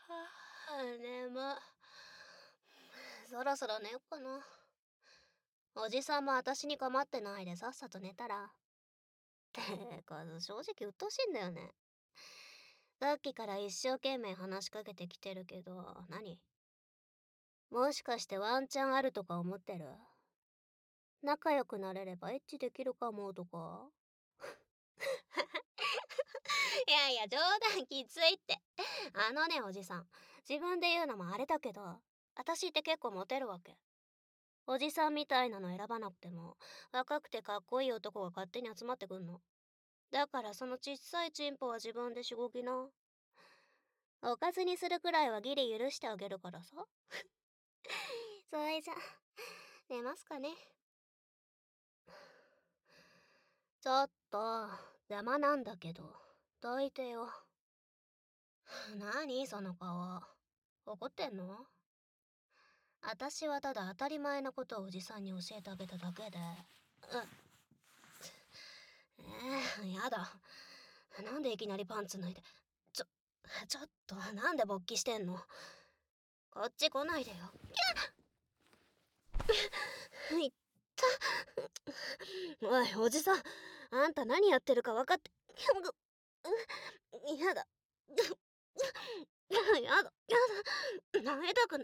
眠。そろそろ寝よっかな。おじさんも私に構ってないでさっさと寝たら。てか、正直鬱陶しいんだよね。さっきから一生懸命話しかけてきてるけど、何？もしかしてワンチャンあるとか思ってる？仲良くなれればエッチできるかもとか？いやいや、冗談きついって。あのね、おじさん。自分で言うのもあれだけど、私って結構モテるわけ。おじさんみたいなの選ばなくても、若くてかっこいい男が勝手に集まってくんの。だからそのちっさいチンポは自分でしごきな。おかずにするくらいはギリ許してあげるからさ。それじゃ、寝ますかね。ちょっと、邪魔なんだけど、どいてよ。何その顔。怒ってんの？私はただ当たり前のことをおじさんに教えてあげただけで。やだ。なんでいきなりパンツ脱いで。ちょっと、なんで勃起してんの？こっち来ないでよ。いった。おい、おじさん。あんた何やってるか分かって。やだ。やだ。舐めたくない。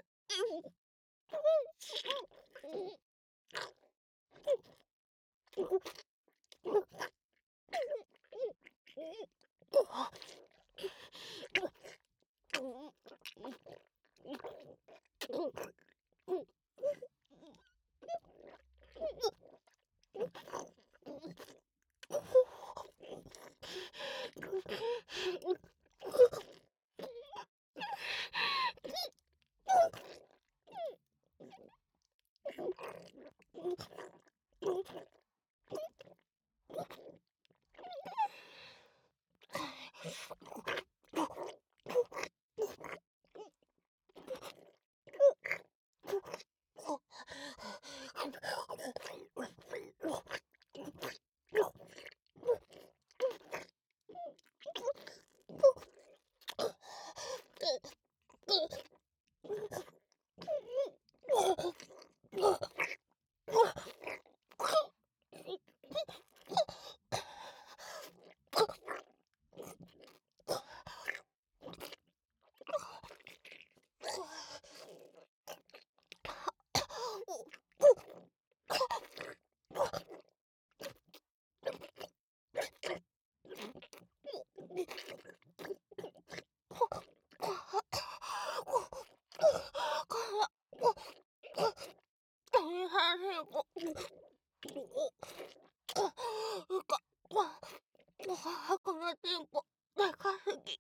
このチンポ、でかすぎ。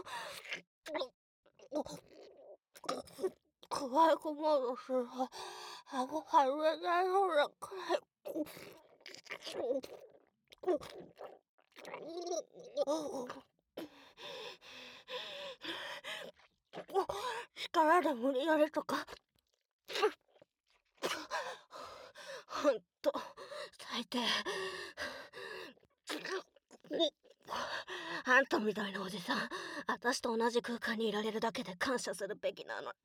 可愛くものする。顎外れないようなくらい。力で無理やりとか。ほんと、最低。あんたみたいなおじさん、私と同じ空間にいられるだけで感謝するべきなの。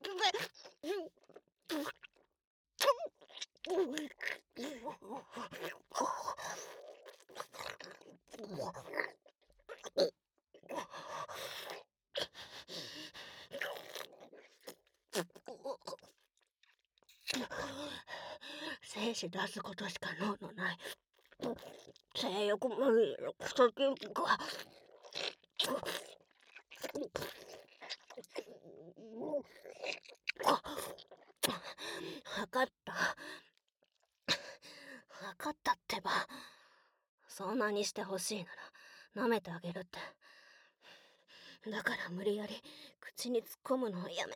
精子出すことしか能のない性欲まみれのクソチンポが。分かった。分かったってば。そんなにしてほしいなら舐めてあげるって。だから無理やり口に突っ込むのをやめ。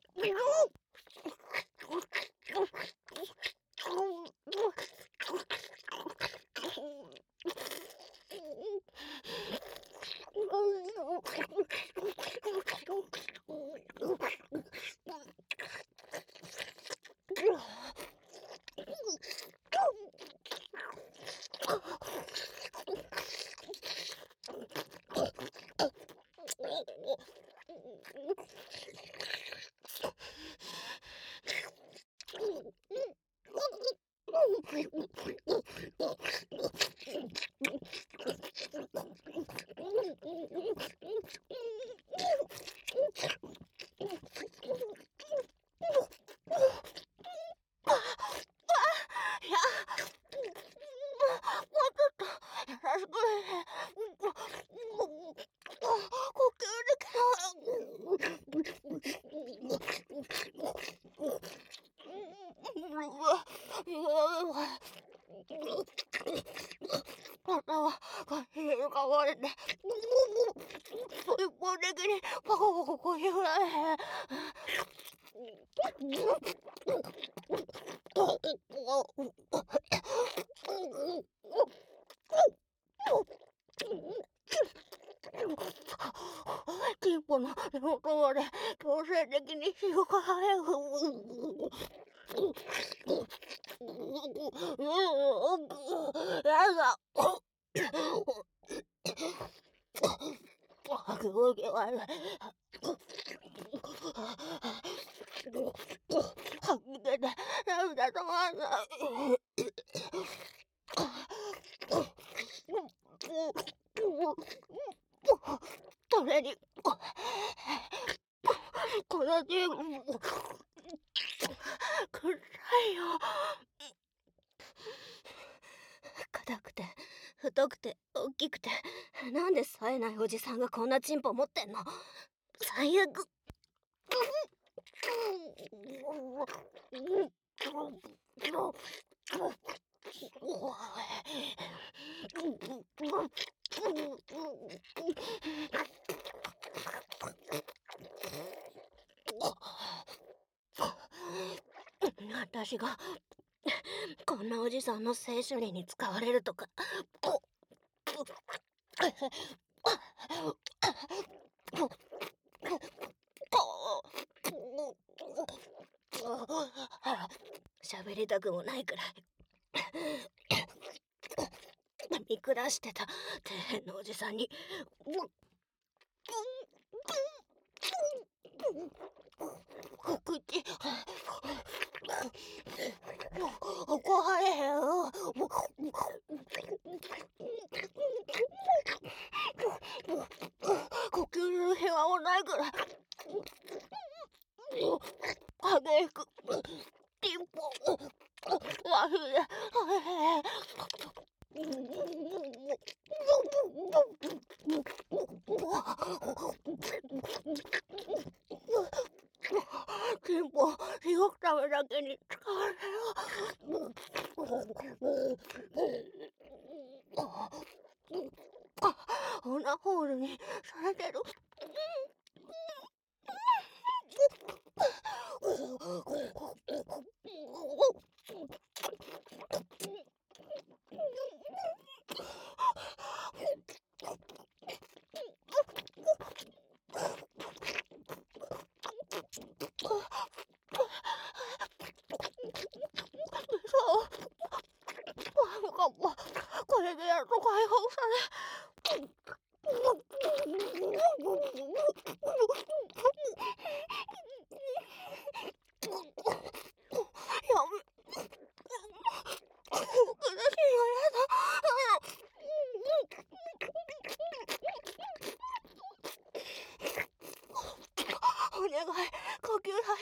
건데 모래기니 고요해. tipo no odore che ne si Already, このジム臭いよ。硬くて太くて大きくて、なんで冴えないおじさんがこんなチンポ持ってんの。最悪。私がこんなおじさんの性処理に使われるとか。喋りたくもないくらい見下してた底辺のおじさんにお口怖いよ。呼吸の部屋もないくらい激しくテンポわしでテンポ動くためだけに使われる。オナホールにされてる。これでやっと解放され。やめ。お願い、呼吸大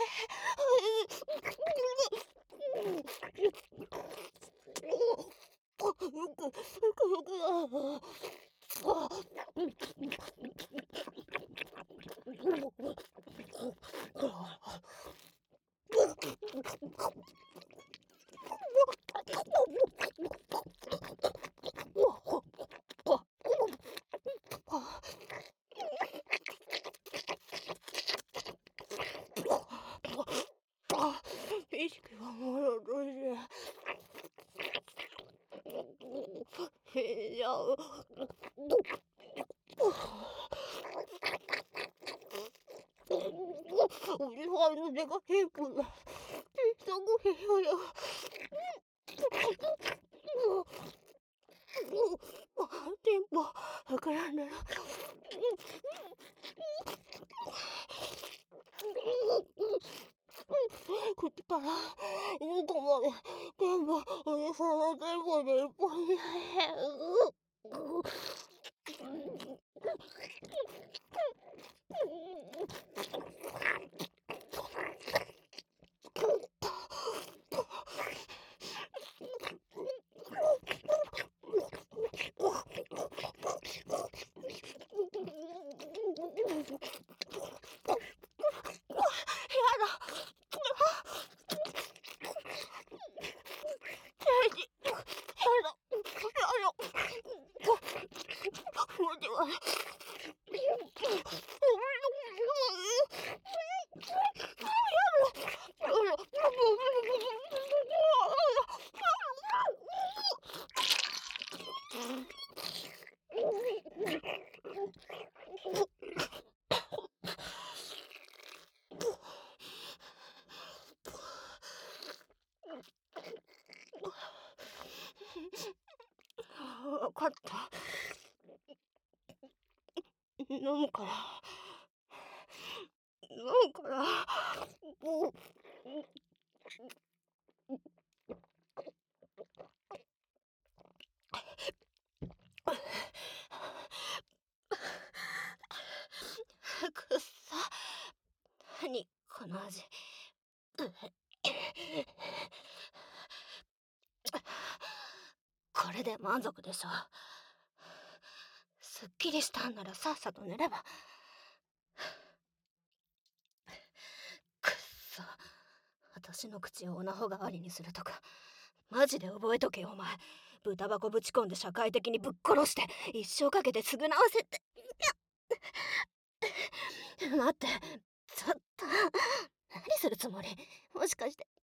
意識が戻るし。死んじゃう。おじさんの手がテープだ。小さくしようよ。テンポ膨らんでる。口から喉まで全部おじさんのテンポでいっぱいになる。気飲むから飲むから。もうくっさ。何この味。これで満足でしょ。すっきりしたんならさっさと寝れば。くっそ。私の口をオナホ代わりにするとかマジで覚えとけよお前。豚箱ぶち込んで社会的にぶっ殺して一生かけて償わせて。待って、ちょっと何するつもり？もしかして